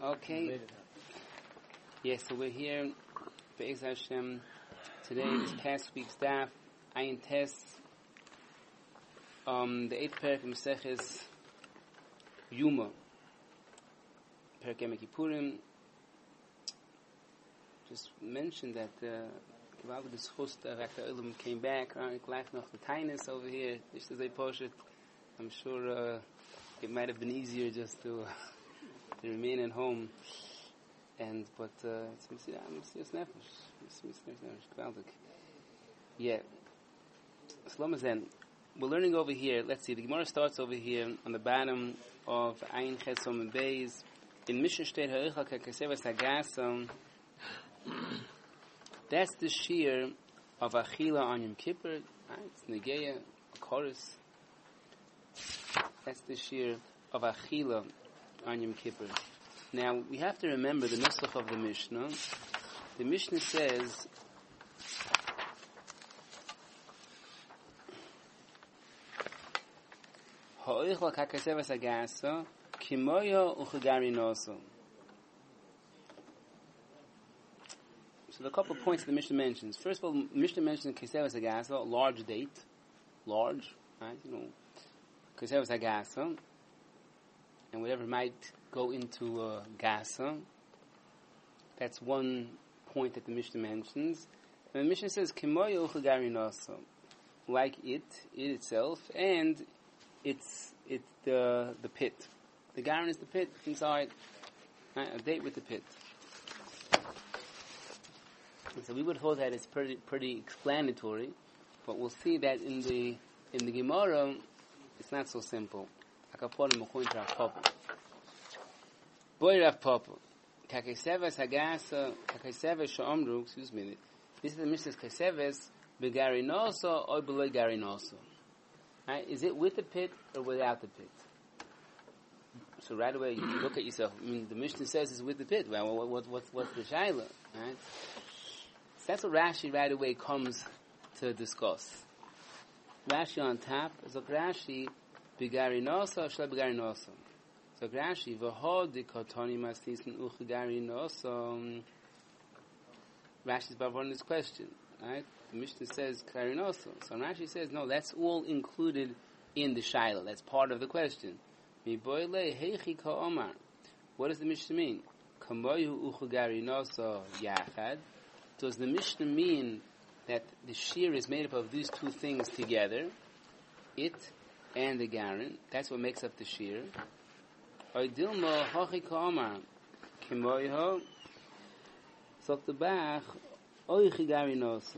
Okay. Yes, so we're here, Be'ez Hashem. Today is past week's daf, Ayin Tes, the 8th parak in Maseches Yuma, parak Yom Kippurim. Just mentioned that Gewaldige Schust, Rakta Olam came back, gleich noch the Tainus over here, just as they push it. I'm sure it might have been easier just to remain at home. But it's Messias Nefesh. Yeah. Slomazan. We're learning over here. Let's see. The Gemara starts over here on the bottom of Ayin Chesom and Beis. In Mishnah Shteit Ha'echal Kakasevas Hagasam. That's the shear of Achila on Yom Kippur. It's Negeya, a chorus. That's the shear of Achila on Yom Kippur. Now, we have to remember the nusach of the Mishnah. The Mishnah says, Ha'oichla kakasevas agasa, kimoyo uchagari noso. So there are a couple of points the Mishnah mentions. First of all, the Mishnah mentions kasevas agasa, a large date. Large, right? Kasevas agasa. And whatever might go into gasa. That's one point that the Mishnah mentions. And the Mishnah says, Kimoyo uchagari noso. Like it itself, and it's the pit. The garin is the pit inside. Right? A date with the pit. And so we would hold that it's pretty explanatory, but we'll see that in the Gemara, it's not so simple. Boy Rav Papa. Kakesevas Hagasa, Kakesevas Sha'omru, excuse me. This is the Mishnah's Kakesevas, Begarinoso or below Garinoso. Right? Is it with the pit or without the pit? So right away you look at yourself. I mean, the Mishnah says it's with the pit. Well, what's the Shaila? Right? So that's what Rashi right away comes to discuss. Rashi on top is a Rashi, Begarinoso or Shla Begarinoso. So Rashi, v'hod dikotoni masnisin uchagari noso. Rashi's about this question, right? The Mishnah says karinoso. So Rashi says, no, that's all included in the shaila. That's part of the question. Mi boile heichi ka'omar. What does the Mishnah mean? Kamoyu uchagari noso yachad. Does the Mishnah mean that the shear is made up of these two things together? It and the garin. That's what makes up the shear. Oidilmo hochi ka'omar kimoyho sok the bach oichigari noso.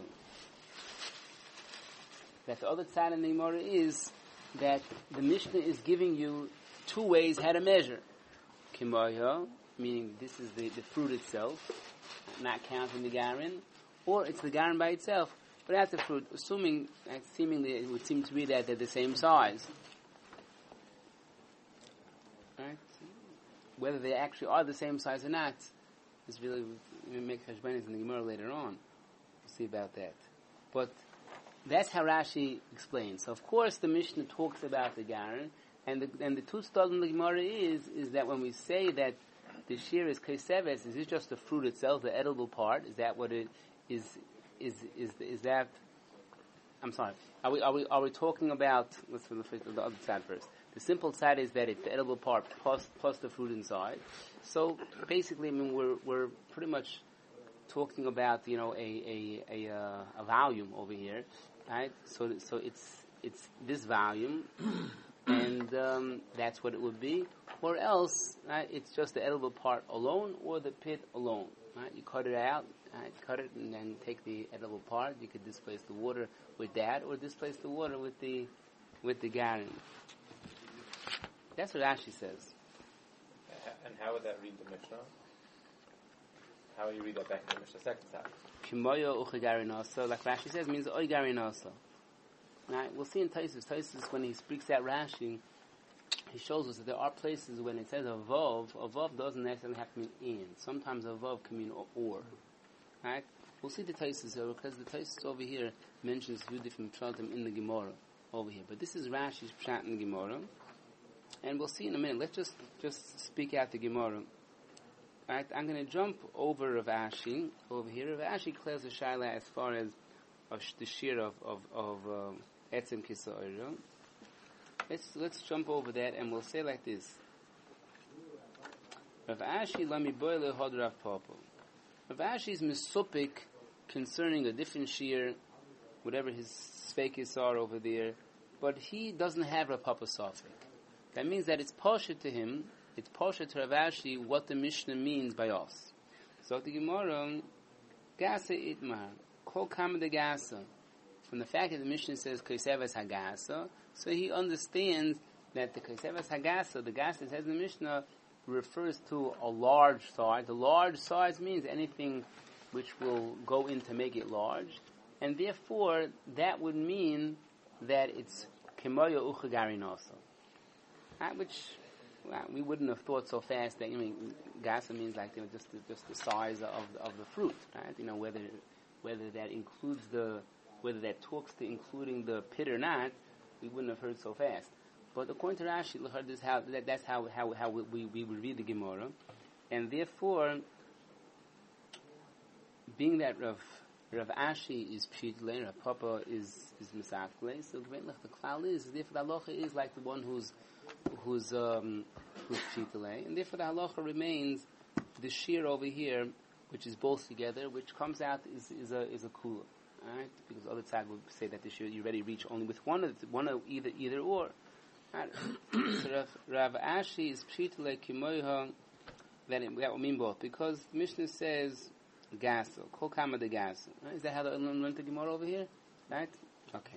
That the other side of the Gemara is that the Mishnah is giving you two ways how to measure. Kimoyho, meaning this is the fruit itself, not counting the garin, or it's the garin by itself, without the fruit, assuming that seemingly it would seem to be that they're the same size. Right? Whether they actually are the same size or not is really, we make Hashbanis in the Gemara later on. We'll see about that. But that's how Rashi explains. So of course the Mishnah talks about the garin, and the two studies in the Gemara is that when we say that the shear is kaiseves, is it just the fruit itself, the edible part? Is that what it is? Is that? I'm sorry. Are we talking about? Let's do the other side first. The simple side is that it's the edible part plus the fruit inside. So basically, I mean, we're pretty much talking about a volume over here, right? So it's this volume, and that's what it would be. Or else, right, it's just the edible part alone, or the pit alone. Right? You cut it out, right? Cut it, and then take the edible part. You could displace the water with that, or displace the water with the garin. That's what Rashi says. And how would that read the Mishnah? How would you read that back in the Mishnah second side? Kimoyo uchagarinoso, like Rashi says, means oy garinoso. Right? We'll see in Taisus. Taisus, when he speaks out Rashi, he shows us that there are places when it says avov doesn't necessarily have to mean in. Sometimes avov can mean or. Right? We'll see the Taisus here, because the Taisus over here mentions a few different pshatim in the Gemara over here. But this is Rashi's pshat in the Gemara. And we'll see in a minute. Let's just speak out the Gemara. Right, I'm going to jump over Rav Ashi over here. Rav Ashi clears the shaila as far as the shear of Etzem Kisa'ira. Let's jump over that and we'll say like this. Rav Ashi lami boile hod Rav Papa. Rav Ashi is misupik concerning a different shear, whatever his sfeikis are over there, but he doesn't have Rav Papa safek. That means that it's pasha to him, it's pasha to Rav Ashi what the Mishnah means by us. So the Gemara, Gasa itmar, kol kama de Gasa. From the fact that the Mishnah says Kaisevas Hagasa, so he understands that the Kaisevas Hagasa, the Gasa says in the Mishnah, refers to a large size. The large size means anything which will go in to make it large, and therefore that would mean that it's Kemoya Uchagarinosa. Which we wouldn't have thought so fast that, Gasa means like just the size of the fruit, right? Whether that includes whether that talks to including the pit or not, we wouldn't have heard so fast. But according to Rashi, that's how we would read the Gemara, and therefore, being that Rav Ashi is pshitle, Rav Papa is misafle, so the klal is therefore the halacha is like the one who's pshitle, and therefore the halacha remains the shear over here, which is both together, which comes out is a kula. Right? Because other side would say that this year you already reach only with one of either or. Right? So Rav Ashi is pshitle kimoiha, that would mean both, because the Mishnah says gaso, kol kama de gaso. Right? Is that how the learned the Gemara over here? Right? Okay.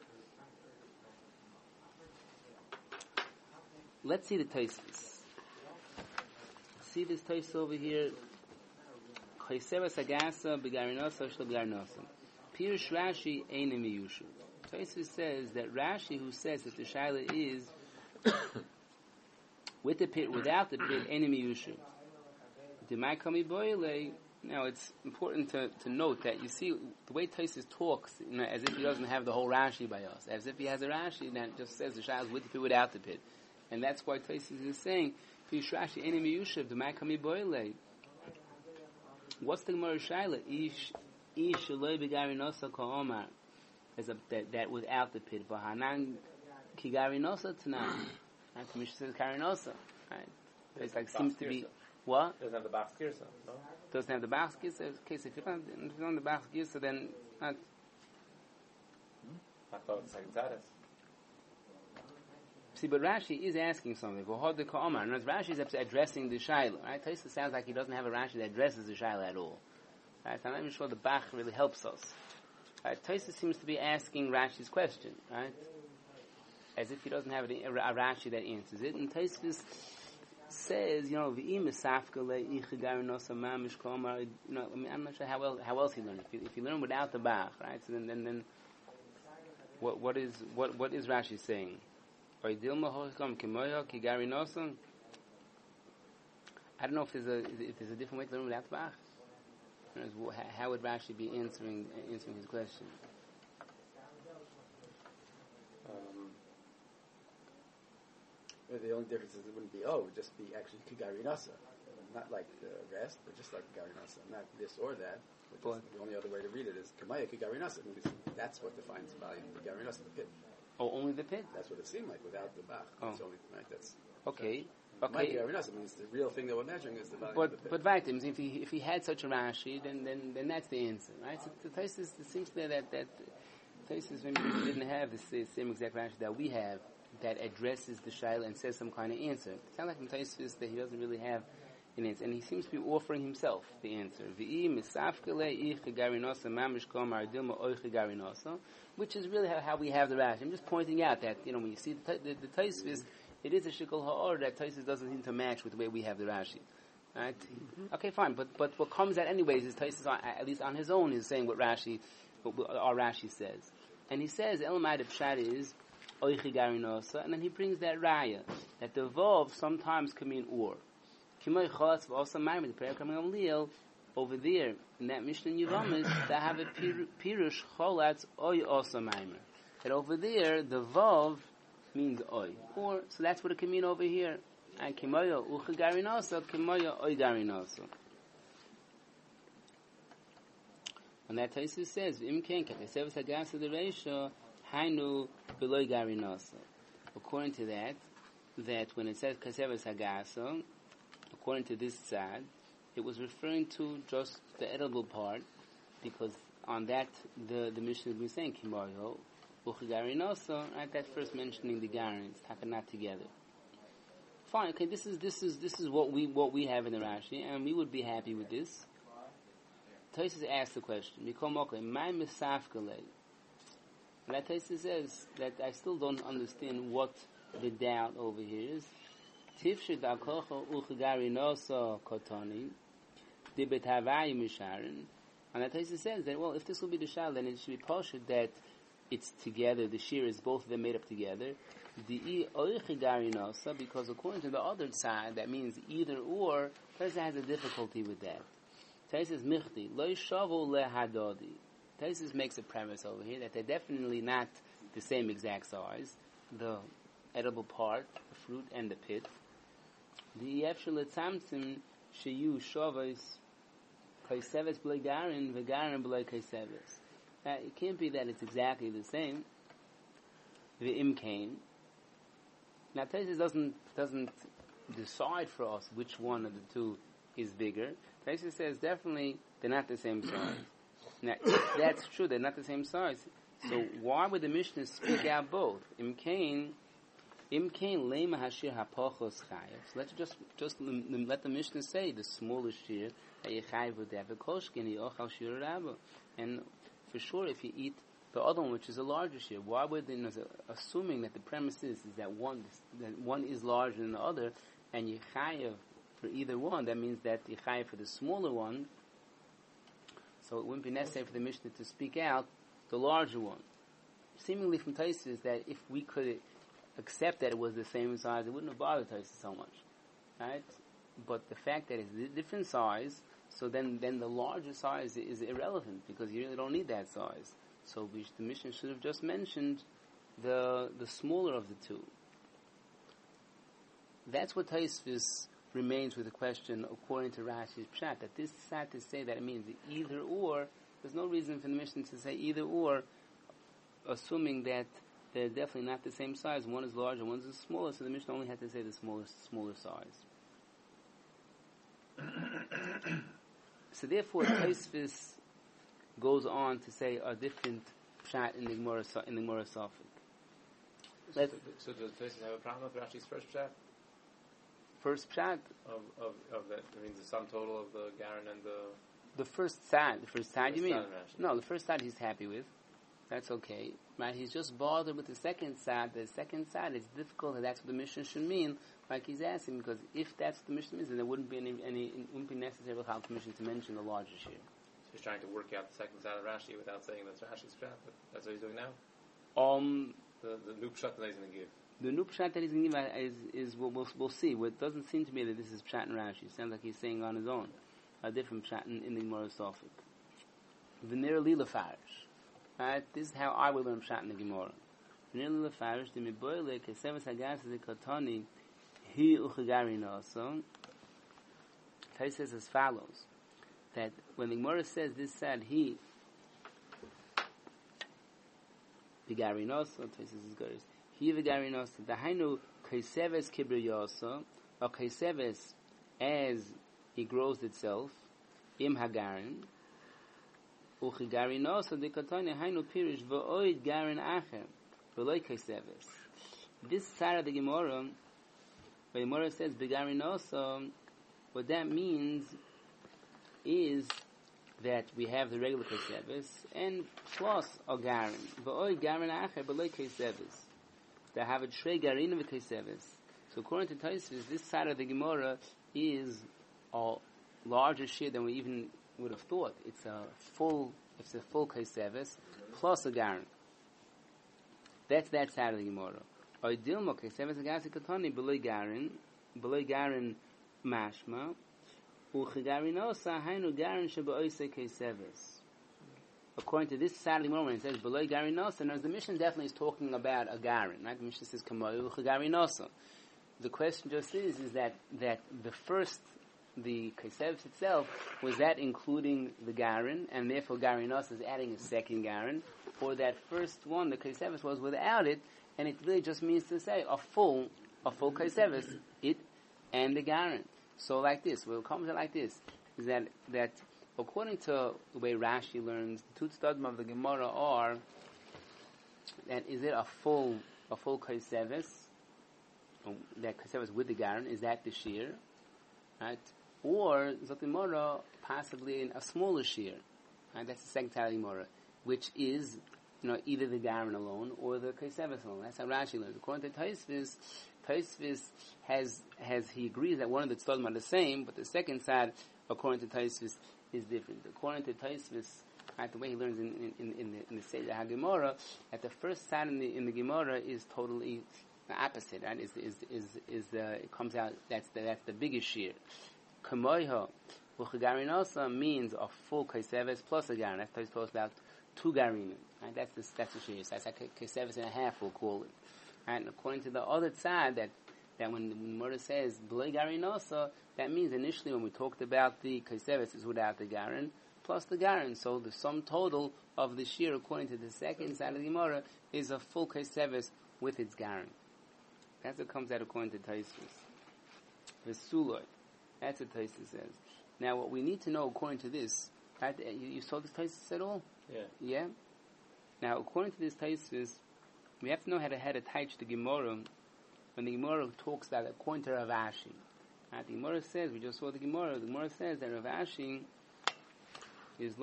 Let's see the Tosfos. See this Tosfos over here. Chaysevas hagasa begarinosa shel begarinosa. Pirush Rashi Ein Miyushu. Tosfos says that Rashi, who says that the shaila is with the pit, without the pit, Ein Miyushu. Demai kami boile. Now it's important to note that you see the way Tosfos talks, as if he doesn't have the whole Rashi by us, as if he has a Rashi that just says the shaila is with the pit, without the pit, and that's why Tosfos is saying Pirush Rashi Ein Miyushu. Demai kami boile. What's the Gemara shaila? Ish shaloi begarinosa ka'omar, as that without the pit. V'hanan ki garinosa tanan. Right? The Mishnah says garinosa. Right? It's like seems to be what? Doesn't have the Bas Girsa, no? Doesn't have the Bas Girsa. Okay, so if you don't have the Bas Girsa, then not. I thought it's like Zadas. See, but Rashi is asking something. V'hod the ka'omar. And as Rashi is addressing the shaila, right? Tosfos sounds like he doesn't have a Rashi that addresses the shaila at all. Right? So I'm not even sure the Bach really helps us. Right? Tosfos seems to be asking Rashi's question, right? As if he doesn't have a Rashi that answers it. And Tosfos says, v'im esafka le'ichigarinosa mamish komar. I'm not sure how else he learned. If you learn without the Bach, right? So then what is Rashi saying? I don't know if there's a different way to learn without the Bach. How would Rashi be answering his question? The only difference is it wouldn't be it would just be actually Kigari Nasa. Not like the rest, but just like Kigari Nasa. Not this or that. But the only other way to read it is Kamaya Kigari Nasa. That's what defines the value of Kigari Nasa, the pit. Oh, only the pit? That's what it seemed like without the Bach. Oh. That's only, right? That's okay. So, okay. Kigari Nasa means the real thing that we're measuring is the value of the pit. But right, if he had such a Rashi, then that's the answer, right? So the Tosfos, it seems to me that Tosfos maybe didn't have the same exact Rashi that we have, that addresses the shaila and says some kind of answer. It sounds like in Tosfos that he doesn't really have an answer, and he seems to be offering himself the answer. Which is really how we have the Rashi. I'm just pointing out that when you see the Tosfos, it is a shikol ha'or that Tosfos doesn't seem to match with the way we have the Rashi. Right? Mm-hmm. Okay, fine, but what comes out anyways is Tosfos, at least on his own, is saying what our Rashi says, and he says Elamai the Pshat is and then he brings that raya that the vav sometimes can mean or. Over there in that Mishnah Yevamos, they have a pirush cholatz oy also maimer. That over there the vav means oy, or so that's what it can mean over here. And kimoyo uche garinoso, kimoyo oi garinoso. And that Taisus says, Imken kakasevas hagasa the ratio, hainu beloy garinoso. According to that when it says kasevas hagasa, according to this side, it was referring to just the edible part, because on that the Mishnah was saying kimoyo uche garinoso, right? That's first mentioning the garin. It's not together. Fine, okay. This is what we have in the Rashi, and we would be happy with this. Tosfos asked the question, my misafkale. And that Tosfos says that I still don't understand what the doubt over here is. Tifshe dakocho uchgari noso kotoni dibetavai misharin. And that Tosfos says that, well, if this will be the shal, then it should be poshet that it's together. The shear is both of them made up together. The oichigari nosa, because according to the other side, that means either or. Tosfos has a difficulty with that. Tosfos michti lo shavu lehadodi. Tosfos makes a premise over here that they're definitely not the same exact size. The edible part, the fruit and the pit. The yefshel etzamtzim sheyu shavos kaiseves b'lei garin v'garin b'lei kaiseves. It can't be that it's exactly the same. The imkain. Now Tosfos doesn't decide for us which one of the two is bigger. Tosfos says definitely they're not the same size. Now, if that's true, they're not the same size. So why would the Mishnah speak out both? Imkain lema hashir hapochos chayev. So let's just let the Mishnah say the smallest shear that you chayev with that v'koshkin yochal shir rabba. And for sure, if you eat the other one, which is a larger shear, why would they, assuming that the premise is that one is larger than the other, and you chayev for either one, that means that you chayev for the smaller one. So it wouldn't be necessary for the Mishnah to speak out the larger one. Seemingly from Tosfos that if we could accept that it was the same size, it wouldn't have bothered Tosfos so much, right? But the fact that it's a different size, so then the larger size is irrelevant, because you really don't need that size. So the Mishnah should have just mentioned the smaller of the two. That's what Tosfos remains with the question, according to Rashi's pshat, that this sat to say that it means either or. There's no reason for the Mishnah to say either or, assuming that they're definitely not the same size. One is larger, one is smaller, so the Mishnah only had to say the smaller size. So therefore, Tosfos goes on to say a different pshat in the Gemara Safek. So does Tosfos have a problem with Rashi's first pshat? First pshat of that, I mean the sum total of the garin and the first side you mean? No, the first side he's happy with. That's okay. Right? He's just bothered with the second side. The second side is difficult, and that's what the Mishnah should mean, like he's asking, because if that's what the Mishnah means, then there wouldn't be it wouldn't be necessary for the Mishnah to mention the larger shear. So he's trying to work out the second side of Rashi without saying that's Rashi's pshat, but that's what he's doing now? The new pshat that he's going to give. The new pshat that he's going to give is we'll see. It doesn't seem to me that this is pshat in Rashi. It sounds like he's saying on his own a different pshat in the Gemara Safek. V'nir li lefarish. Right? This is how I will learn pshat in the Gemara. V'nir li lefarish the miboyle kesevas hagas the katani hi uchagari naso. Tosfos says as follows, that when the Gemara says this said he v'gari naso, Tosfos is good. He v'gari naso. Dahainu keseves kibriyasa, or keseves as it grows itself, im hagarin, uchigari naso dekatani hainu pirish v'oid garin acher, v'loi keseves. This side of the Gemara, when the Gemara says v'gari naso, what that means is that we have the regular keseves and plus a garin, v'oid garin acher, v'loi keseves. They have a trey garin of keseves. So according to Tosfos, this side of the Gemara is a larger shear than we even would have thought. It's a full keseves plus a garin. That's that side of the Gemara. Oidilmo keseves agasi katani beloy garin mashma uchigarinosa hainu garin shebaoise keseves. According to this side of the Gemara, when it says beloy garinosa, the Mishnah definitely is talking about a garin. Right? The Mishnah says kamoyu uchigarinosa. the question just is that the first, the Kaisevis itself, was that including the Garin, and therefore Garinos is adding a second Garin, or that first one, the Kaisevis, was without it, and it really just means to say a full Kaisevis, it and the Garin. So like this, what comes out like this, is that according to the way Rashi learns, the two studim of the Gemara are that is it a full Kaisevis, that Kaisevis with the Garin, is that the shear, right? Or Zotimora possibly in a smaller shear, right? That's the second side of the Gemara, which is either the Garin alone or the Kaisevis alone. That's how Rashi learns. According to Taisvis has he agrees that one of the studim are the same, but the second side, according to Taisvis, is different. According to Taisvis, right, the way he learns in the Seder HaGemara, that the first side in the Gemara is totally the opposite, right? It comes out that's the biggest shear. Kamoiha u'chagarinasa means a full kaiseves plus a garin. That's talks about two garinim. Right? That's the shear. So that's like kaiseves and a half, we'll call it. Right? And according to the other side, that when the Gemara says b'lei garinasa, that means initially when we talked about the kaiseves is without the garin plus the garin. So the sum total of the shear, according to the second side of the Gemara, is a full kaiseves with its garin. That's what comes out according to Taisvis. Vesuloi. That's what Taisvis says. Now, what we need to know according to this, right, you saw this Taisvis at all? Yeah. Yeah? Now, according to this Taisvis, we have to know how to teach the Gemara when the Gemara talks about according to Rav Ashi. Right? The Gemara says, we just saw the Gemara says that Rav Ashi is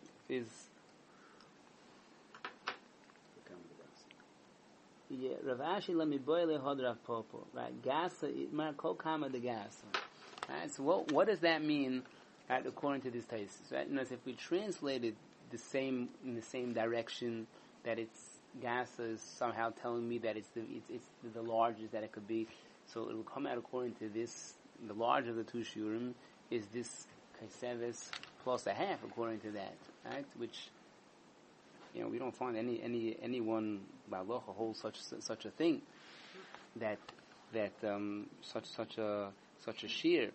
yeah, Rav Ashi let me boil hod Rav Popo. Right, Gasa mar kol kama de Gasa. Right, so what does that mean? Right, according to this thesis, right? If we translated in the same direction, that it's Gasa is somehow telling me that it's the largest that it could be. So it will come out according to this. The larger of the two shurim is this kaiseves plus a half, according to that, right? Which we don't find anyone by halacha holds such a thing that such a shear,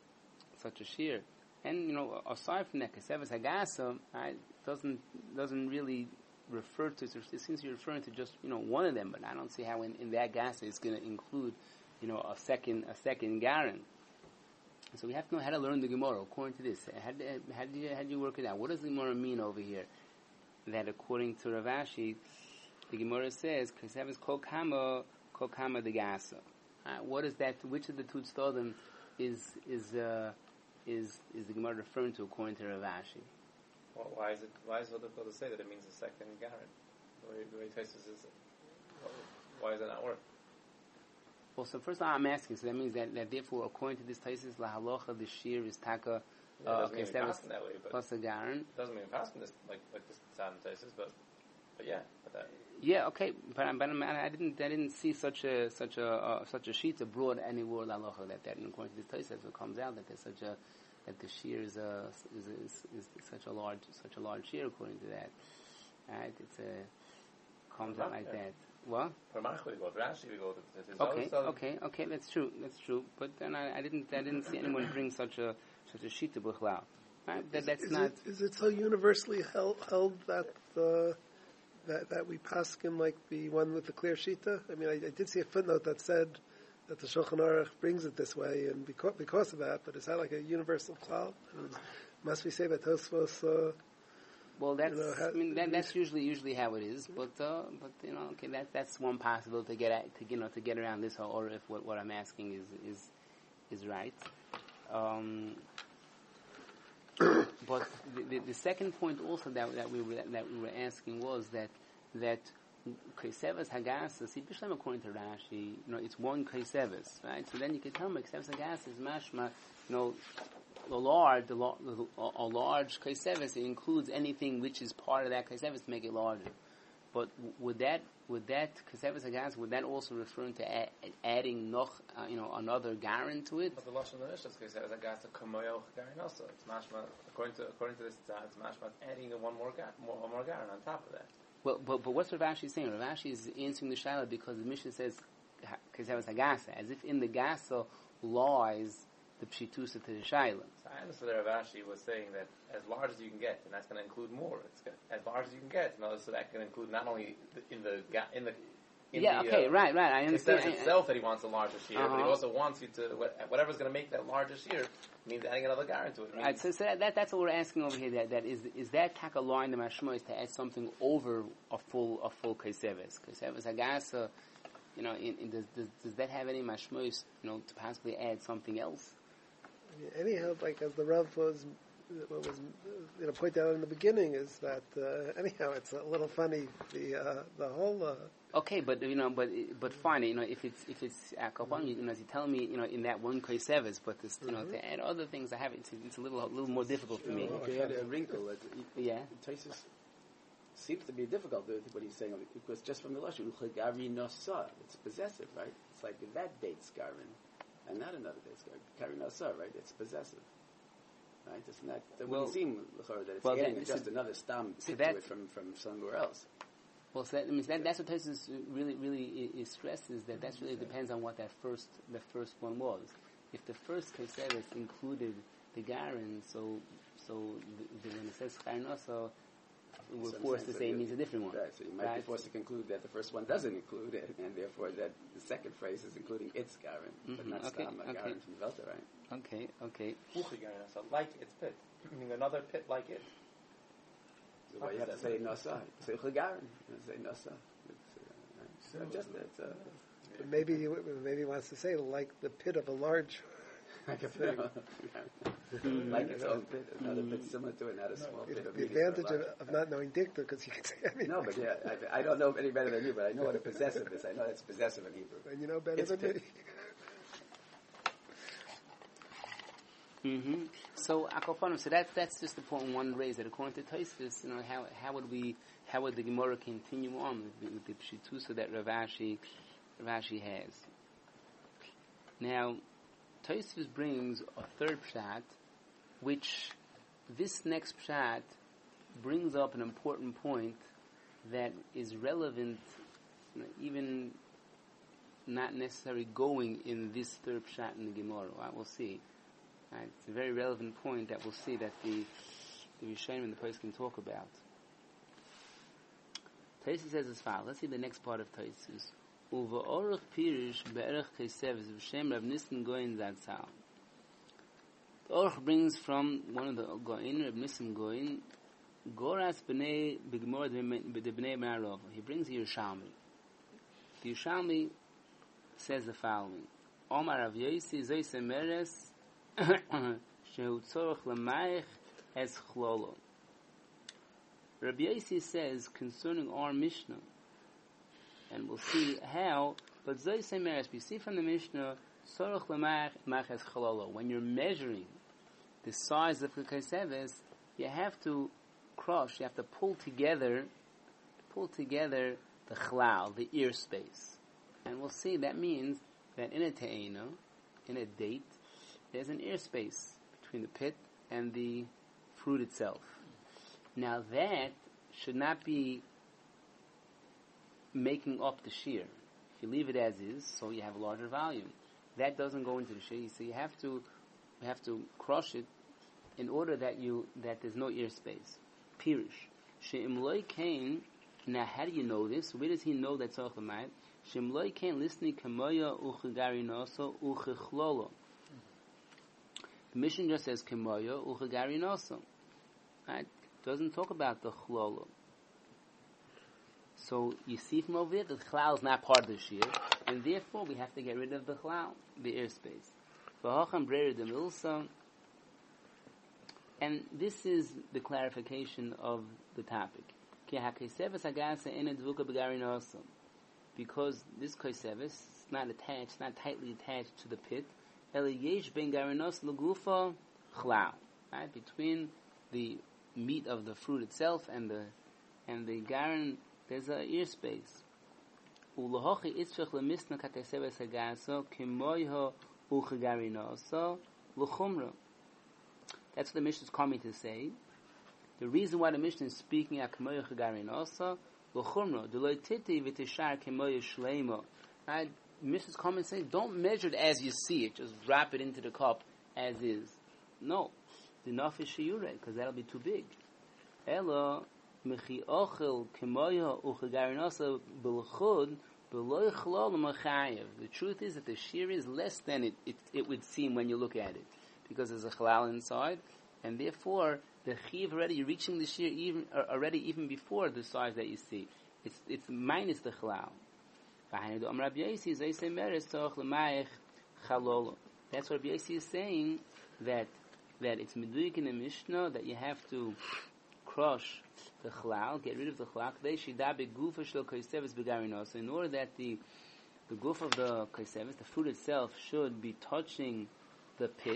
and aside from that, kaiseves hagasa, right, doesn't really refer to. It seems to be referring to just one of them, but I don't see how in that gasa it's going to include a second garin. So we have to know how to learn the Gemara according to this. How do you work it out? What does the Gemara mean over here? That according to Rav Ashi, the Gemara says kaiseves kol kama de gasa. What is that? Which of the two stodim is the Gemara referring to according to Rav Ashi? Well, why is it difficult to say that it means a second garin? The way Taisvis is, why does that not work? Well, so first I'm asking. So that means that therefore, according to this Taisvis, la halacha the shear is taka kaiseves plus a garin. It doesn't mean passing this like this sound Taisvis, but yeah, but that. Yeah, okay, but I didn't see such a sheet abroad anywhere halacha that according to this Taisvis it comes out that there's that the shear is such a large shear according to that. Right? Comes out like that. What? Okay, that's true. But then I didn't see anyone bring such a sheet to Buchlau. Right? That's not. Is it so universally held that that we paskin like the one with the clear shita? I mean, I did see a footnote that said that the Shulchan Aruch brings it this way, and because of that, but is that like a universal klal? Must we say that Tosfos? Well, that's usually how it is, but okay, that's one possibility to get around this, or if what I'm asking is right. But the second point also that we were asking was that kaiseves hagasa. See, b'shem according to Rashi, it's one kaiseves, right? So then you can tell me kaiseves hagasa is mashma, a large kaiseves includes anything which is part of that kaiseves to make it larger. But would that kaiseves hagas, would that also referring to adding noch another garin to it? But the lashon of the Mishnah is kaiseves hagas to kamoyo garin also. It's mashma according to this it's mashma adding one more garin on top of that. Well, but what's Rav Ashi saying? Rav Ashi is answering the shaila because the Mishnah says Kesevas Hagasa, as if in the Gasa lies the Pshitusa to the Shaila. So I understood that Rav Ashi was saying that as large as you can get, and that's going to include more. As large as you can get, so that can include not only right. I understand. It says itself that he wants a larger shear, but he also wants you to whatever's going to make that larger shear means adding another gar into it. Right, so that's what we're asking over here. That is that taka line the mashmois to add something over a full kaiseves Hagasa. Does that have any mashmois? To possibly add something else. Anyhow, like as the Rav was pointed out in the beginning, is that anyhow it's a little funny the whole. Okay, but fine. If it's akapon, as you tell me, in that one kaiseves, but this, to add other things, it's a little more difficult for me. Okay, had a wrinkle. Taisus seems to be difficult what he's saying because just from the lashon gari nosa, it's possessive, right? It's like that dates garin, and not another dates garin nosa, right? It's possessive, right? Isn't that wouldn't seem that it's adding just another stam to it from somewhere else. Well, so that means that's what Tosfos really is stresses that really depends on what the first one was. If the first Kaiseres included the Garin, so when it says Chainoso, we're forced to say it means a different one. Right, so you might be forced to conclude that the first one doesn't include it, and therefore that the second phrase is including its Garin, but not Garin from the Velta, right? Okay. So like its pit, meaning another pit like it. So why you have to say Nasa? Say Chagarin. Say Nasa. But maybe he wants to say like the pit of a large. Like its own pit, another pit similar to it, not a small pit. The advantage of not knowing dicta, because you can say anything. No, but I don't know any better than you, but I know what a possessive is. I know that's possessive in Hebrew. And you know better than me. Mm-hmm. So Akoponim, so that's just the point one raised that according to Tosfos, how would the Gemara continue on with the Pshitusa that Rav Ashi has? Now, Tosfos brings a third pshat, which this next pshat brings up an important point that is relevant, even not necessarily going in this third pshat in the Gemara. Right? We'll see. Right? It's a very relevant point that we'll see that the Rishonim and the Poskim can talk about. Tosfos says as follows. Let's see the next part of Tosfos. Uva orach pirish be'erach kaiseves v'shem Rav Nissen Goyin Zatzal. The orach brings from one of the Goyin, Rav Nissen Goyin, Goras b'nei b'gemor b'nei Marov. He brings the Yerushalmi. The Yerushalmi says the following: Omar Rav Yosi Zoyse Meres Shehu Tzorach L'Mayich Es Chlolo. Rabbi Yosi says concerning our Mishnah, and we'll see how, but Zoyse Meres, we see from the Mishnah, Tzorach L'Mayich Es Chlolo. When you're measuring the size of the Kaiseves, you have to crush, you have to pull together the chlal, the ear space. And we'll see that means that in a te'ena, in a date, there's an ear space between the pit and the fruit itself. Now that should not be making up the shear. If you leave it as is, so you have a larger volume. That doesn't go into the shear, so you have to crush it in order that there's no ear space. Pirish. She'im loy kain. Now, how do you know this? Where does he know that tzorach l'mayit? She'im loy kain listening kamoya uchegari noso uchechlolo. The mission just says kamoya uchegari noso. Right? Doesn't talk about the chlolo. So you see from over here that the chlal is not part of the shear, and therefore we have to get rid of the chlal, the airspace. V'hacham breirer de milsa. And this is the clarification of the topic. Because this kaiseves is not attached, not tightly attached to the pit. Right? Between the meat of the fruit itself and the garin, there's an ear space. That's what the Mishnah is coming to say. The reason why the Mishnah is speaking at Kamoya Chagarin also, l'chumra, d'loi titi v'tishar Kamoya Shleimo. Right? Mrs. Common saying, don't measure it as you see it. Just wrap it into the cup as is. No. The nafish shiure, because that'll be too big. Ella, mechi ochel kemoya uchegarinasa belchud beloy chlol machayev. The truth is that the shear is less than it would seem when you look at it, because there's a chalal inside, and therefore the chiv already reaching the shear even before the size that you see. It's minus the chalal. That's what Rabbi Yossi is saying, that it's meduyik in the Mishnah that you have to crush the chalal, get rid of the chalal, in order that the goof of the kaisevis, the fruit itself, should be touching the pit,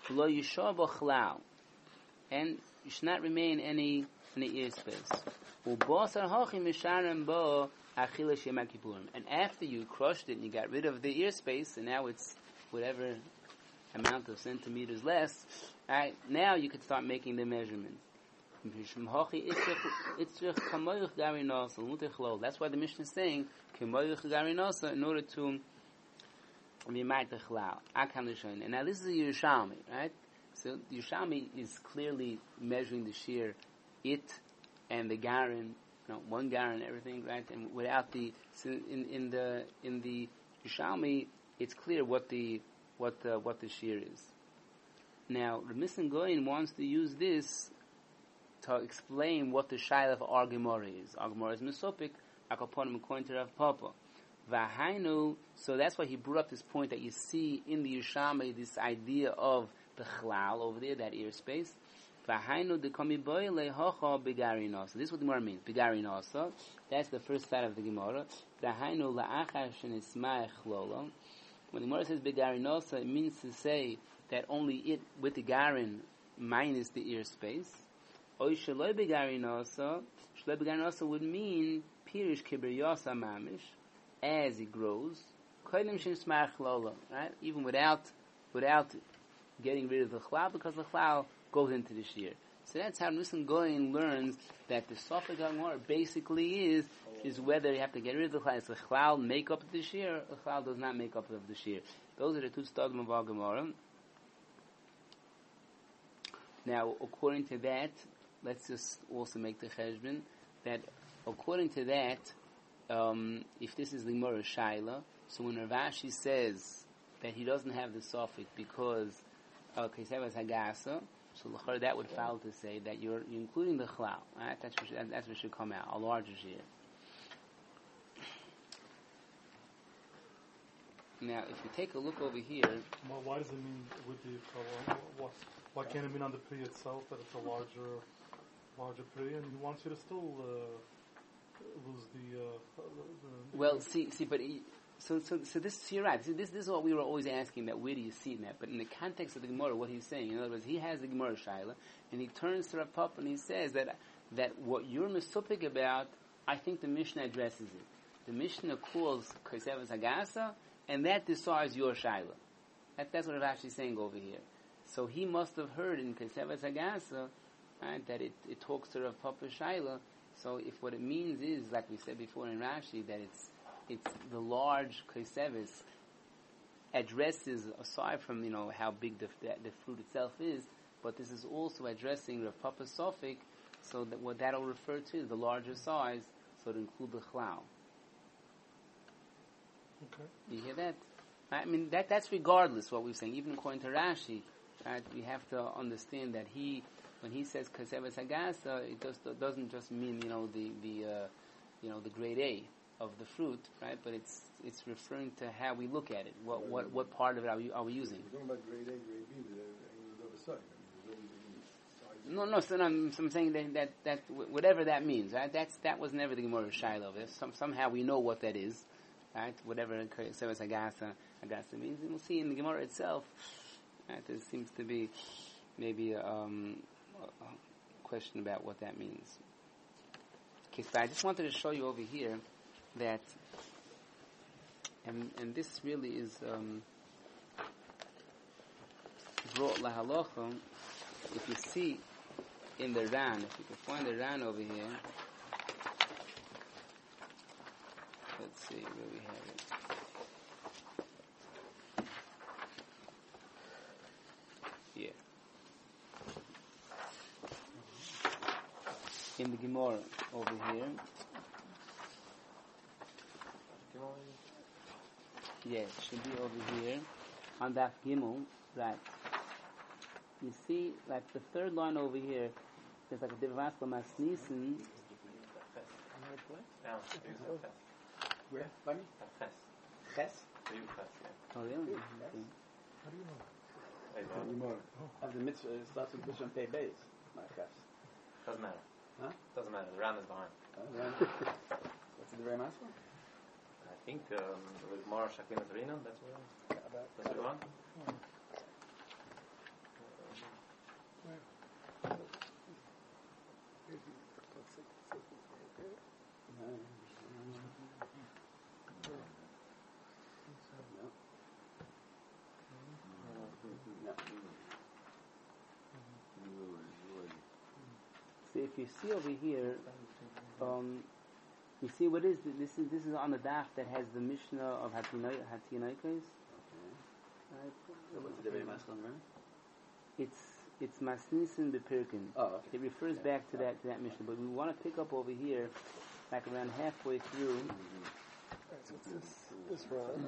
and you should not remain any ear space. And after you crushed it and you got rid of the ear space, and now it's whatever amount of centimeters less, right, now you could start making the measurements. That's why the Mishnah is saying in order to be made the chalal. And now this is a Yerushalmi, right? So the Yerushalmi is clearly measuring the shear, it and the garin, one garin and everything, right? And without the in the Yerushalmi, it's clear what the shear is. Now, the Mishnah Goyin wants to use this to explain what the shaila of our Gemara is. Our Gemara is Mesopik, Akaponim according to Rav Papa. Vahainu, so that's why he brought up this point that you see in the Yerushalmi, this idea of the chalal over there, that ear space. Vahainu dekami boile hocha begarinasa. This is what the Gemara means. Begarinasa. That's the first side of the Gemara. Vahainu la'achar shenisma'ech lolo. When the Gemara says begarinasa, it means to say that only it with the garin minus the ear space. Oy shaloi begarinasa. Shaloi begarinasa would mean pirish kibriyasa mamish, as it grows. Kodim shenisma'ech lolo. Right? Even without getting rid of the chalal, because the chalal goes into the shear. So that's how Nissan Goyin learns that the Sofik HaGemara basically is whether you have to get rid of the chalal. Does the chalal make up the shear, or the chalal does not make up of the shear? Those are the two stadim of our Gemara. Now, according to that, let's just also make the cheshbon that according to that, if this is the Gemara Shaila, so when Rav Ashi says that he doesn't have the Sofik because Kesevas Hagasa, so that would follow to say that you're including the chalal. Right? That's what should come out, a larger shear. Now, if you take a look over here, well, why does it mean with the chalal? Why can't it mean on the pri itself that it's a larger pri, and he wants you to still lose the well, see, but. So this, you're right. This is what we were always asking, that where do you see that? But in the context of the Gemara, what he's saying, in other words, he has the Gemara Shaila, and he turns to Rav Papa and he says that what you're mesupik about, I think the Mishnah addresses it. The Mishnah calls Kesevas Hagasa, and that decides your Shaila. That's what Rav Ashi is saying over here. So he must have heard in Kesevas Hagasa, right, that it talks to Rav Papa Shaila. So if what it means is, like we said before in Rashi, that it's the large kaisevis addresses, aside from how big the fruit itself is, but this is also addressing Rav Papa's Sofik, so that what that'll refer to is the larger size, so to include the chalal. Okay. You hear that? I mean that's regardless what we're saying. Even according to Rashi, right, we have to understand that when he says kaisevis hagasa, it doesn't just mean the grade A of the fruit, right? But it's referring to how we look at it. What part of it are we using? You're talking about grade A, grade B, but the other side. No. So I'm saying that whatever that means, right? That was never the Gemara Shiloh. Somehow we know what that is, right? Whatever Sevas Hagasa means, and we'll see in the Gemara itself. Right? There seems to be maybe a question about what that means. Okay, so I just wanted to show you over here that, and this really is brought lahalocha. If you see in the Ran, if you can find the Ran over here, let's see where we have it. in the Gemara over here. Yes, it should be over here on Daf Gimel, right? You see, like the third line over here, there's like a Devasla Masnisen. Where? Funny? Ches? Oh, really? How do you know? Of the mitzvah, it starts with Bishon Pei Beis. My ches. Doesn't matter. Huh? Doesn't matter. The Ram is behind. What's the very last one? I think with Mara Shakina Zarina, that's what you want. See, if you see over here, you see what is this is on the daf that has the Mishnah of Hatiyanaikos. Right? So what's the very last one, right? It's Masnisin Bepirkin. Oh, okay. It refers back to that Mishnah, but we want to pick up over here, like around halfway through. So it's this run.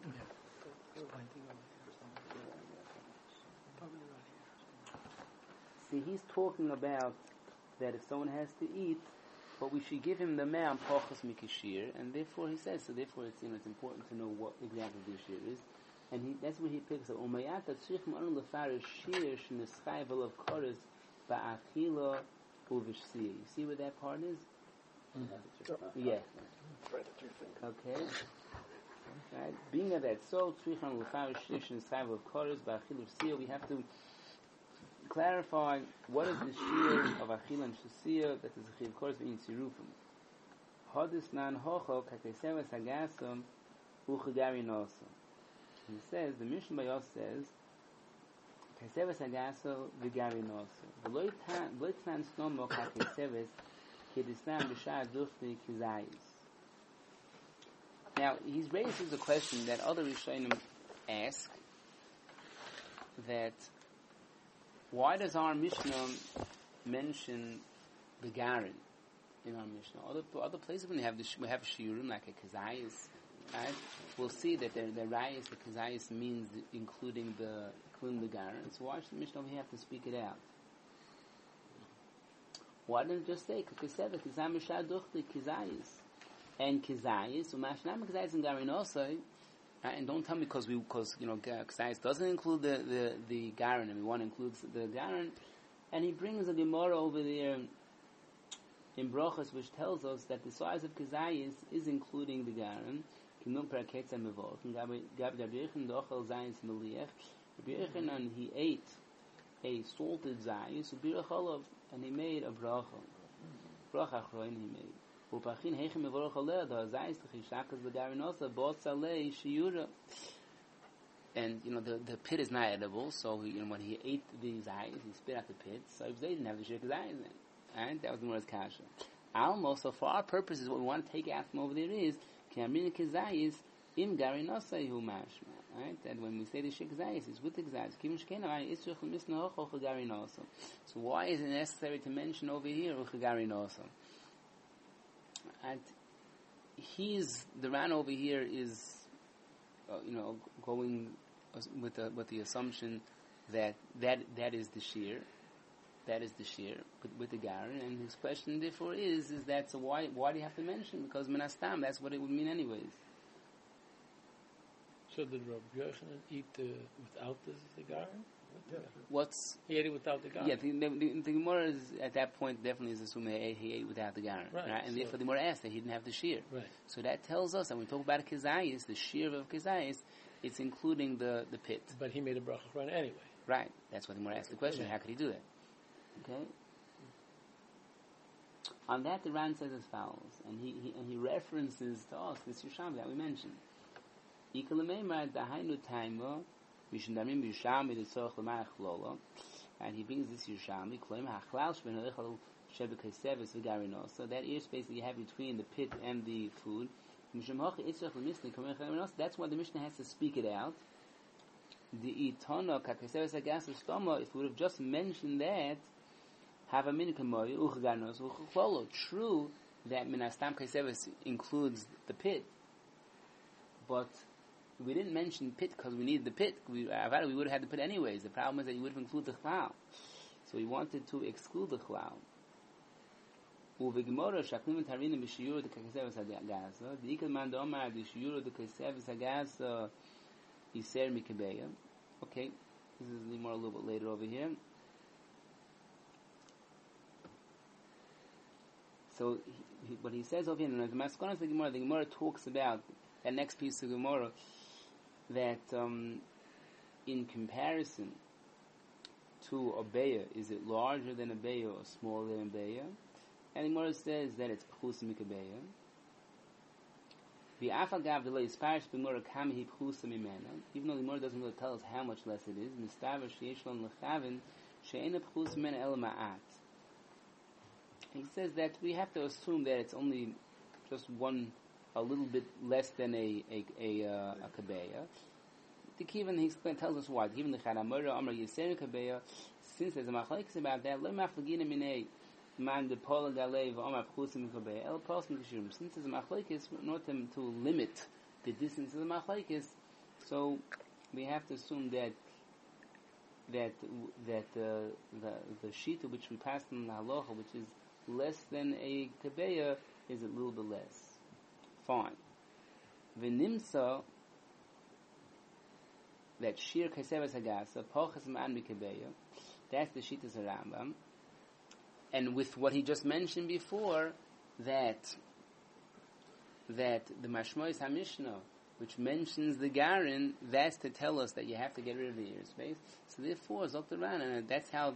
See, he's talking about that if someone has to eat, but we should give him the ma'am pachas mikashir, and therefore he says, so therefore it's important to know what exactly the shir is, and that's where he picks up. Umayat tzrich ma'anu lefarish shir shenischayvel of koros ba'achila uvishsi. You see where that part is? Yeah. Okay. Right. Being at that, so tzrich ma'anu lefarish shir shenischayvel of koros ba'achila uvishsi. We have to clarify what is the shir of achila and shasiya that is a chiyuv koros in tzirufim. Hadis nan hocho kakesevas hagasam uchagari nosa. He says, the Mishnah Bayos says, kakesevas hagaso v'gari nosa. V'loy tan snomo kakesevas kedisnam b'shar duchti kizayis. Now, he raises a question that other Rishonim ask, that why does our Mishnah mention the Garin in our Mishnah? Other places when we have shiurim like a kazayis, right? We'll see that the rayis, the kazayis means including the Garin. So why should the Mishnah have to speak it out? Why didn't it just say kakaseva kazam b'shaduchli kazayis and kazayis u'mashnam kazayis and Garin also? And don't tell me because Ksayis doesn't include the Garin, and we want to include the Garin. And he brings a Gemara over there in Brochus, which tells us that the size of Ksayis is including the Garin. And he ate a salted Zayis, and he made a Bracha. Bracha Achroin he made. And the pit is not edible, so when he ate these eyes, he spit out the pit. So they didn't have the shirk eyes in. Right? That was the word's kasha. Also, for our purposes, what we want to take out from over there is kamrin kizayis im garinasa hu mashma. Right? That when we say the shirk zayis, it's with the kizayis. Kim shkena right? It's just misna hoch garinasa. So why is it necessary to mention over here garinasa? And the Ran over here is, going with the assumption that is the shear, with the Garin, and his question therefore is that so why do you have to mention? Because Menastam, that's what it would mean anyways. So did Rabbi Yochanan eat without the Garin? He ate it without the Garin? Yeah, the Gemara is, at that point definitely is assuming he ate without the Garin. Right? And therefore the Gemara asked that he didn't have the shear. Right. So that tells us that when we talk about Kizayis, the shear of Kizayis, it's including the pit. But he made a bracha run anyway. Right. That's what the Gemara asked the question. How could he do that? Okay. On that, the Ran says as follows, and he references to us this Yerushalmi that we mentioned. And he brings this Yerushalmi, so that airspace that you have between the pit and the food. That's why the Mishnah has to speak it out. The Itana, if we would have just mentioned that, have a min kamoy uchganos uchfollow. True that minastam kaiseves includes the pit, but we didn't mention pit because we needed the pit. We would have had the pit anyways. The problem is that you would have included the chlal, so we wanted to exclude the chlal. Uvigmora shaklim tarina b'shiyur the kaiseves hagaza. The ikal man domar the shiyur the kaiseves hagaza iser mikabeya. Okay, this is more a little bit later over here. So what he says over here, the Maskonos the Gemara talks about that next piece of Gemara that in comparison to a beya, is it larger than a beya or smaller than a beya? And the Gemara says that it's pchusa mikabeya. V'afagav delay sparish b'Gemara kam hi pchusa mimena. Even though the Gemara doesn't really tell us how much less it is, mistaver sheyesh lon lechavin she'ena pchusa mimena el ma'at. He says that we have to assume that it's only just a little bit less than a kabeya. The Kivan he tells us why. Even the Charamura Amar Yisera kabeya, since there's a machlekes about that, let maflagina minei man de pola galev Amar pchusim kabeya el prosim kishurim. Since there's a machlekes, not to limit the distance of the machlekes, so we have to assume that the shita which we passed in the halacha, which is less than a kabeya, is a little bit less. Fine. V'nimsa that shir kaseves hagasa pochas ma'an mikabeya. That's the shittas Rambam. And with what he just mentioned before, that the Mashmois HaMishnah, which mentions the Garin, that's to tell us that you have to get rid of the ear space. So therefore, Zok Ran, and that's how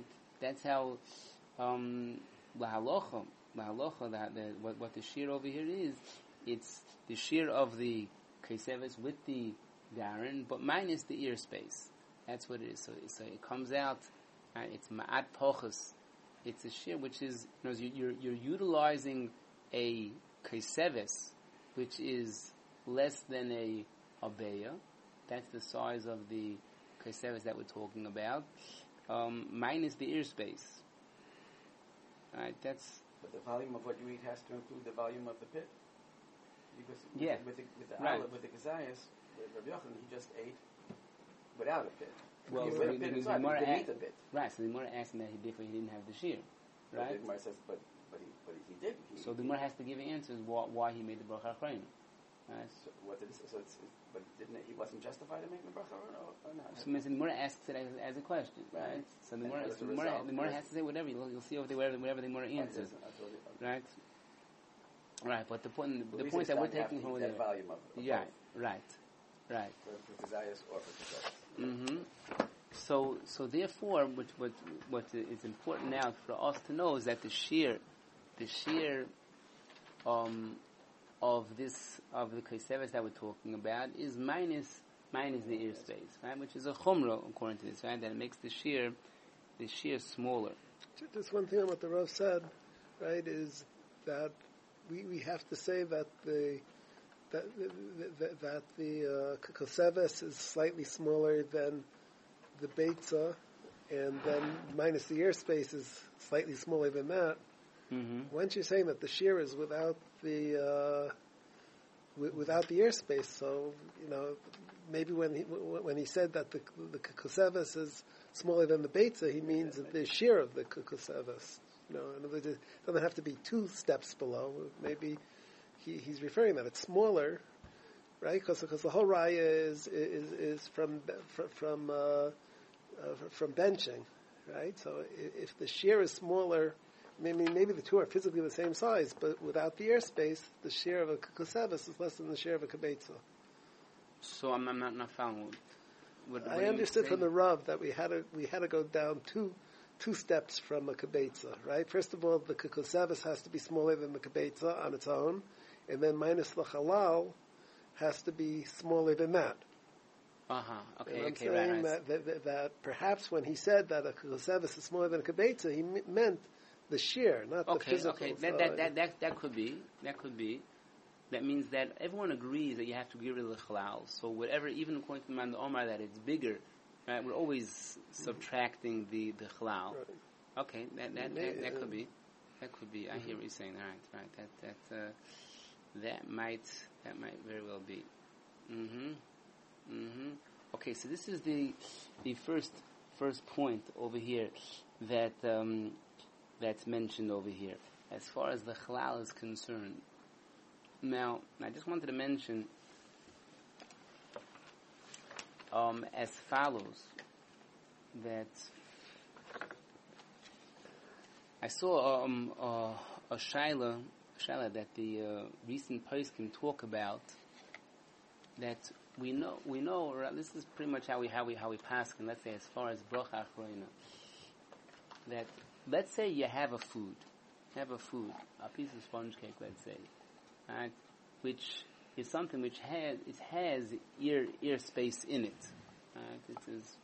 lahalocha, what the shear over here is, it's the shear of the Kaiseves with the Garin, but minus the ear space. That's what it is. So it comes out, it's Ma'at Pochus. It's a shear which is, you're utilizing a Kaiseves, which is less than a Abeya. That's the size of the Kaiseves that we're talking about, minus the ear space. Right, that's. But the volume of what you eat has to include the volume of the pit. Because with the right. With the Kazayas, with Rabbi Yochanan, he just ate without a pit. Well, so the pit inside, he didn't eat the pit. Right, so the Gemara asking that he didn't have the shear. Right? The Gemara says, but he did. So the Gemara has to give answers why he made the bracha achrayim. Right? So what did it say? But he wasn't justified in making the bracha or not? So the Gemara asks it as a question, right? So the Gemara has to say whatever. You'll see over there whatever the Gemara answers, right? Right, but the point that we're taking from there, volume of right. For Kazayas or for Kazayas. Mm-hmm. So therefore, what is important now for us to know is that the shear of the Kaiseves that we're talking about is minus the ear space, right? Which is a chumrah according to this, right? That it makes the shear smaller. Just one thing on what the Rav said, right, is that we have to say that the Kaiseves is slightly smaller than the Beitza, and then minus the ear space is slightly smaller than that. Mm-hmm. Once you're saying that the shear is without the ear space, so maybe when he said that the Kaiseves is smaller than the Beitza, he means the shear of the Kaiseves. In other words, it doesn't have to be 2 steps below. Maybe he's referring that it's smaller, right? Because the whole raya is from benching, right? So if the shear is smaller, maybe the two are physically the same size, but without the airspace, the shear of a Kaiseves is less than the shear of a Kibetza. So I'm not following. What I understood from the Rav that we had to go down two steps from a Kibetza, right? First of all, the Kaiseves has to be smaller than the Kibetza on its own, and then minus the halal has to be smaller than that. Okay, and I'm saying that perhaps when he said that a Kaiseves is smaller than a Kibetza, he meant the shear, not the physical. Okay, that could be. That means that everyone agrees that you have to get rid of the halal. So whatever, even according to Man Omar, that it's bigger, right? We're always subtracting the halal. Right. Okay, that could be. That could be. I hear what you're saying. Right. That might very well be. Okay, so this is the first point over here that that's mentioned over here as far as the halal is concerned. Now, I just wanted to mention as follows that I saw a shaila that the recent poskim talk about, that we know. This is pretty much how we paskin. Let's say as far as bracha achroina, that let's say you have a food, a piece of sponge cake, let's say, right, which is something which has ear space in it, right? It is,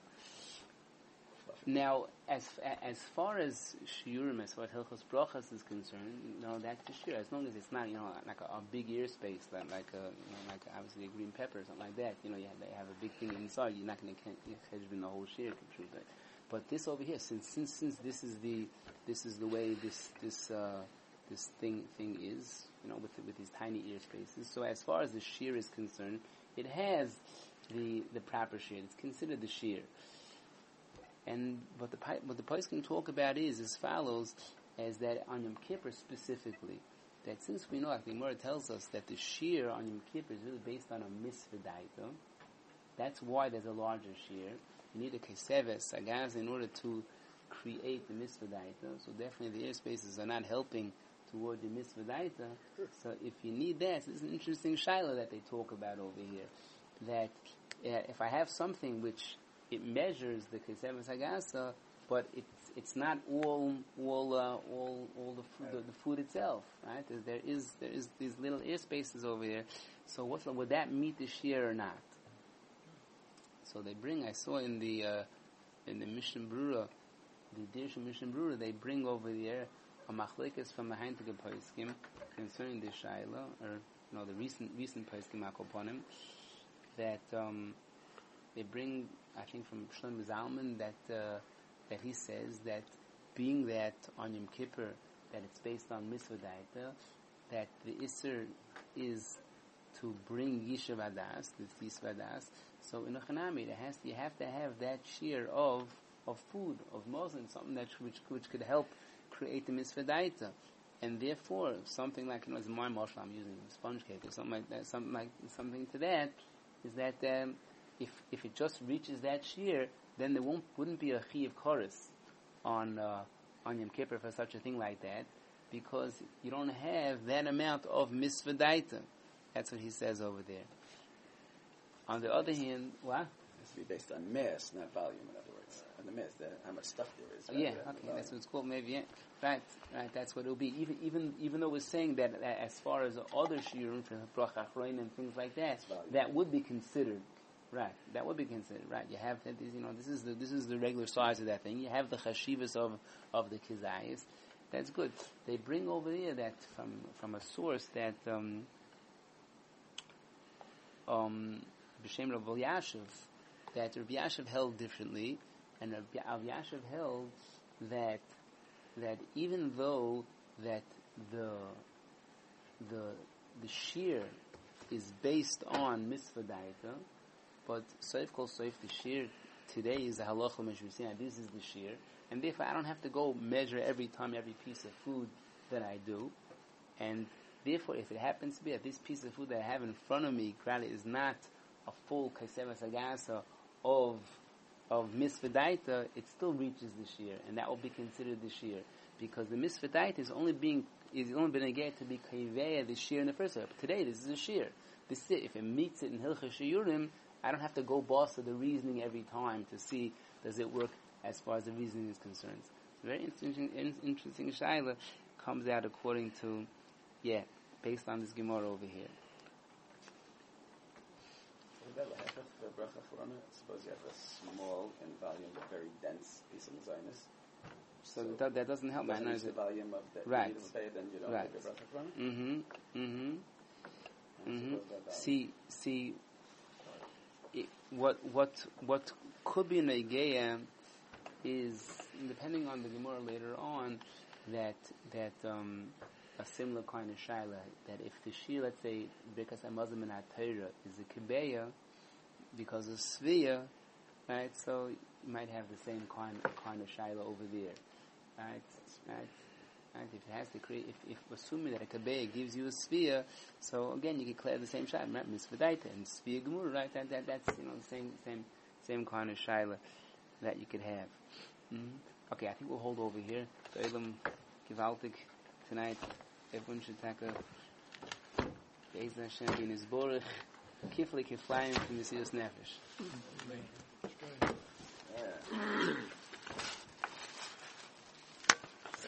Now, as far as shiurim, as far as hilchos brachas is concerned, that's the shiur. As long as it's not, like a big ear space, like obviously a green pepper or something like that. They have a big thing inside. You're not going to cheshbon the whole shiur. But this over here, since this is the way this thing is, with these tiny ear spaces. So as far as the shiur is concerned, it has the proper shiur. It's considered the shiur. And what the poskim talk about is as follows, as that on Yom Kippur specifically, that since we know, like the Gemara tells us, that the shiur on Yom Kippur is really based on a mitzvah daita, that's why there's a larger shiur. You need a keseves, sagaz, in order to create the mitzvah daita. So definitely the air spaces are not helping toward the mitzvah daita. So if you need that, this is an interesting shaila that they talk about over here. That if I have something which it measures the keseves hagasa, but it's not all the food itself, right? There is these little air spaces over here. So would that meet the shiur or not? So they bring. I saw in the Mishnah Brura, the Dirshu Mishnah Brura, they bring over there a machlekes from the Heintige poskim concerning the shaila, or the recent poskim akoponim, that they bring, I think, from Shlomo Zalman, that he says that being that on Yom Kippur that it's based on mitzvah daita, that the isser is to bring yishuv adas, the tis vadas. So in a chanami, you have to have that shiur of food, of mozen, something which could help create the mitzvah daita. And therefore, something like, as my marshal, I'm using sponge cake or something like that, something to that, is that if it just reaches that shiur, then there wouldn't be a chi of chorus on Yom Kippur for such a thing like that, because you don't have that amount of mitzvah daita. That's what he says over there. On the other hand, what? It has to be based on mass, not volume, in other words. On the mass, how much stuff there is. Yeah, okay, that's what it's called, maybe, yeah. Right, that's what it'll be. Even though we're saying that as far as other shiurim, for bracha achroin and things like that, that would be considered. Right, that would be considered. Right, you have that. This is the regular size of that thing. You have the chashivas of the kizayis. That's good. They bring over there that from a source that B'Shem Rav Elyashiv, that Rav Elyashiv held differently, and Rav Elyashiv held that even though that the shiur is based on mitzvah daita, but Soif Kol Soif, the shiur today is the halacha meshvisina. This is the shiur, and therefore I don't have to go measure every piece of food that I do, and therefore if it happens to be that this piece of food that I have in front of me, is not a full keseves hagasa of mitzvah daita, it still reaches the shiur, and that will be considered the shiur, because the mitzvah daita is only been again to be kaveya the shiur in the first place. But today this is a shiur. If it meets it in hilchos shiurim, I don't have to go boss to the reasoning every time to see does it work as far as the reasoning is concerned. It's a very interesting shaila comes out according to, based on this Gemara over here. Suppose you have a small in volume but very dense piece of mezainis. So that doesn't help. Doesn't reach the volume of the right. Then you don't make a bracha from it. See. What could be an Negeya is depending on the Gemara later on, that a similar kind of shaila, that if the Shia, let's say, Birkas Hamazon and Torah is a Kibeya, because of Svia, right, so you might have the same kind of shaila over there, right? If it has to create, if assuming that a Kibeya gives you a Svia, so again, you can clear the same shaila, right? Mitzvadaita and Svia Gemur, right? That's, the same kind of shaila that you could have. Mm-hmm. Okay, I think we'll hold over here. So Elam Givaltik tonight. Everyone should take a Be'ez Hashem in his Borech Kifli Kiflayim from the Siyos Nefesh.